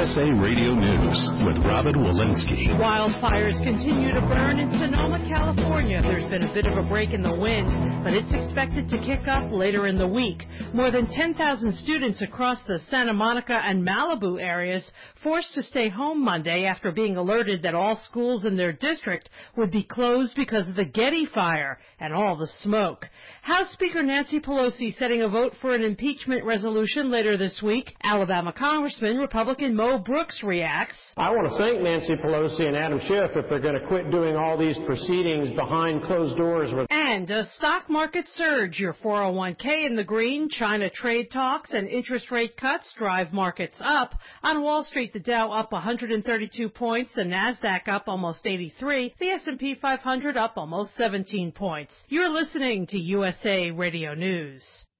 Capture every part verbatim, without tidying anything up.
S A Radio News with Robin Walensky. Wildfires continue to burn in Sonoma, California. There's been a bit of a break in the wind, but it's expected to kick up later in the week. More than ten thousand students across the Santa Monica and Malibu areas forced to stay home Monday after being alerted that all schools in their district would be closed because of the Getty fire and all the smoke. House Speaker Nancy Pelosi setting a vote for an impeachment resolution later this week. Alabama Congressman Republican Mo Brooks reacts. I want to thank Nancy Pelosi and Adam Schiff if they're going to quit doing all these proceedings behind closed doors. With and a stock market surge. Your four oh one k in the green. China trade talks and interest rate cuts drive markets up. On Wall Street, the Dow up one hundred thirty-two points, the Nasdaq up almost eighty-three, the S and P five hundred up almost seventeen points. You're listening to U S A Radio News.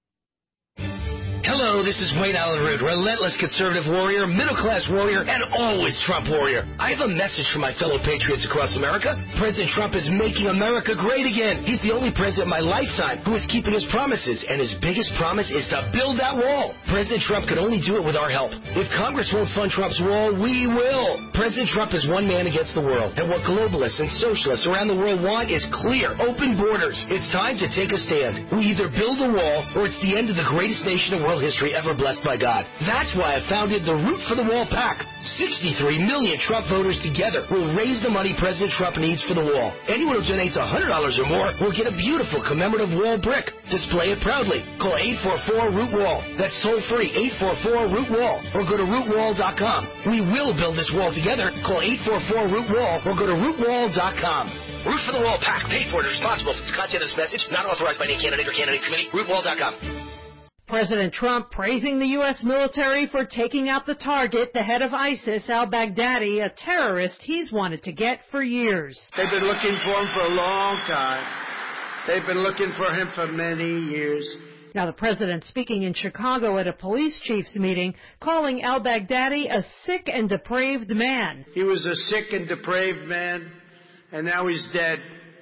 Hello, this is Wayne Allen Root, relentless conservative warrior, middle-class warrior, and always Trump warrior. I have a message for my fellow patriots across America. President Trump is making America great again. He's the only president in my lifetime who is keeping his promises, and his biggest promise is to build that wall. President Trump can only do it with our help. If Congress won't fund Trump's wall, we will. President Trump is one man against the world, and what globalists and socialists around the world want is clear, open borders. It's time to take a stand. We either build a wall, or it's the end of the greatest nation in world history ever blessed by God. That's why I founded the Root for the Wall PAC. sixty-three million Trump voters together will raise the money President Trump needs for the wall. Anyone who donates one hundred dollars or more will get a beautiful commemorative wall brick. Display it proudly. Call eight four four root wall. That's toll free, eight four four root wall. Or go to root wall dot com. We will build this wall together. Call eight four four root wall or go to root wall dot com. Root for the Wall PAC, paid for and responsible for the content of this message, not authorized by any candidate or candidates committee. root wall dot com. President Trump praising the U S military for taking out the target, the head of ISIS, al-Baghdadi, a terrorist he's wanted to get for years. They've been looking for him for a long time. They've been looking for him for many years. Now, the president speaking in Chicago at a police chief's meeting, calling al-Baghdadi a sick and depraved man. He was a sick and depraved man, and now he's dead.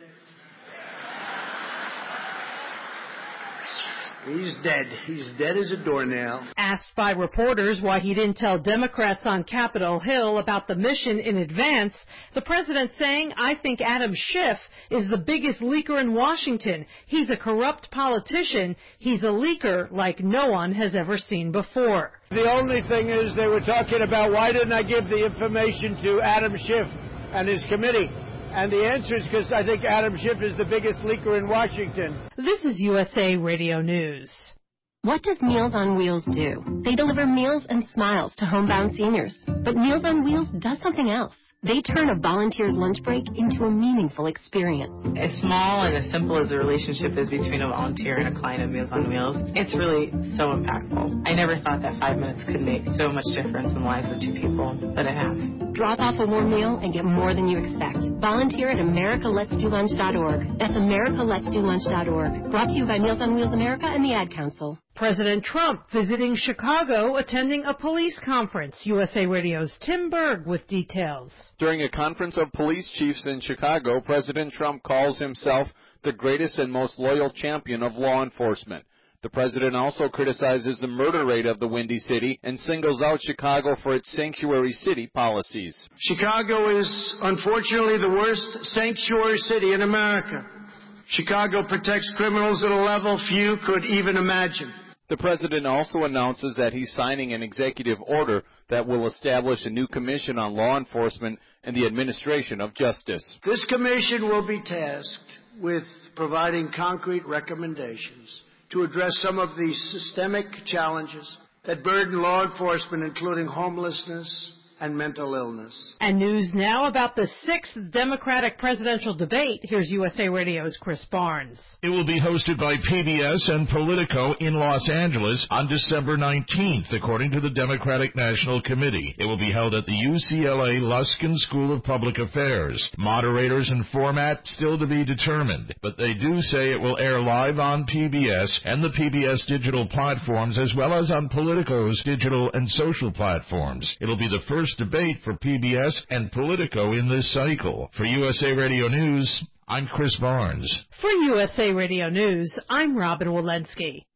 He's dead. He's dead as a doornail. Asked by reporters why he didn't tell Democrats on Capitol Hill about the mission in advance, the president saying, I think Adam Schiff is the biggest leaker in Washington. He's a corrupt politician. He's a leaker like no one has ever seen before. The only thing is they were talking about why didn't I give the information to Adam Schiff and his committee? And the answer is because I think Adam Schiff is the biggest leaker in Washington. This is U S A Radio News. What does Meals on Wheels do? They deliver meals and smiles to homebound seniors. But Meals on Wheels does something else. They turn a volunteer's lunch break into a meaningful experience. As small and as simple as the relationship is between a volunteer and a client of Meals on Wheels, it's really so impactful. I never thought that five minutes could make so much difference in the lives of two people, but it has. Drop off a warm meal and get more than you expect. Volunteer at america lets do lunch dot org. That's america lets do lunch dot org. Brought to you by Meals on Wheels America and the Ad Council. President Trump visiting Chicago, attending a police conference. U S A Radio's Tim Berg with details. During a conference of police chiefs in Chicago, President Trump calls himself the greatest and most loyal champion of law enforcement. The president also criticizes the murder rate of the Windy City and singles out Chicago for its sanctuary city policies. Chicago is, unfortunately, the worst sanctuary city in America. Chicago protects criminals at a level few could even imagine. The president also announces that he's signing an executive order that will establish a new commission on law enforcement and the administration of justice. This commission will be tasked with providing concrete recommendations to address some of the systemic challenges that burden law enforcement, including homelessness and mental illness. And news now about the sixth Democratic presidential debate. Here's U S A Radio's Chris Barnes. It will be hosted by P B S and Politico in Los Angeles on December nineteenth, according to the Democratic National Committee. It will be held at the U C L A Luskin School of Public Affairs. Moderators and format still to be determined, but they do say it will air live on P B S and the P B S digital platforms, as well as on Politico's digital and social platforms. It'll be the first debate for P B S and Politico in this cycle. For U S A Radio News, I'm Chris Barnes. For U S A Radio News, I'm Robin Walensky.